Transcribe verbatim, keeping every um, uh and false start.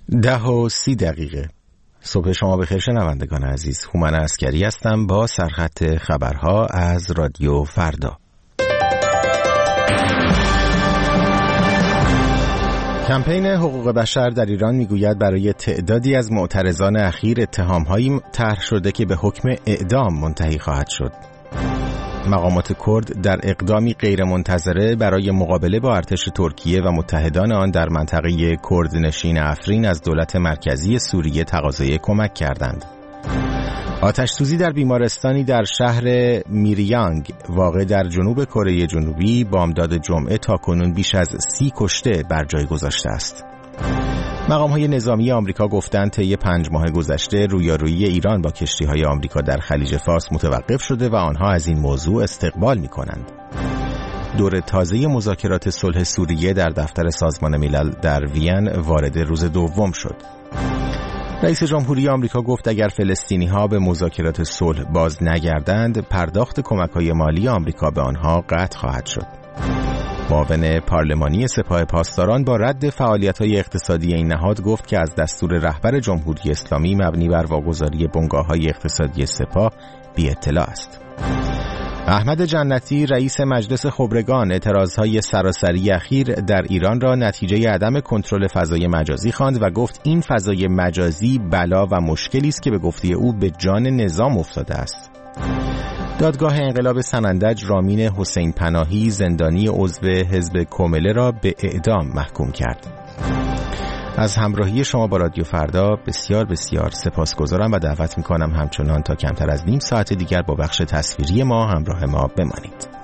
ده و سی دقیقه. صبح شما بخیر شنوندگان عزیز. هومن عسکری هستم با سرخط خبرها از رادیو فردا. کمپین حقوق بشر در ایران میگوید برای تعدادی از معترضان اخیر اتهام‌هایی طرح شده که به حکم اعدام منتهی خواهد شد. مقامات کرد در اقدامی غیرمنتظره برای مقابله با ارتش ترکیه و متحدان آن در منطقه کردنشین افرین از دولت مرکزی سوریه تقاضای کمک کردند. آتش سوزی در بیمارستانی در شهر میریانگ واقع در جنوب کره جنوبی بامداد جمعه تاکنون بیش از سی کشته بر جای گذاشته است. مقام‌های نظامی آمریکا گفتند طی پنج ماه گذشته رویارویی ایران با کشتی‌های آمریکا در خلیج فارس متوقف شده و آنها از این موضوع استقبال می‌کنند. دور تازه مذاکرات صلح سوریه در دفتر سازمان ملل در وین وارد روز دوم شد. رئیس جمهوری آمریکا گفت اگر فلسطینی‌ها به مذاکرات صلح باز نگردند، پرداخت کمک‌های مالی آمریکا به آنها قطع خواهد شد. معاون پارلمانی سپاه پاسداران با رد فعالیت‌های اقتصادی این نهاد گفت که از دستور رهبر جمهوری اسلامی مبنی بر واگذاری بنگاه‌های اقتصادی سپاه بی اطلاع است. احمد جنتی رئیس مجلس خبرگان اعتراضهای سراسری اخیر در ایران را نتیجه عدم کنترل فضای مجازی خواند و گفت این فضای مجازی بلا و مشکلی است که به گفته او به جان نظام افتاده است. دادگاه انقلاب سنندج رامین حسین پناهی زندانی عضو حزب کومله را به اعدام محکوم کرد. از همراهی شما با رادیو فردا بسیار بسیار سپاسگزارم و دعوت می‌کنم همچنان تا کمتر از نیم ساعت دیگر با بخش تصویری ما همراه ما بمانید.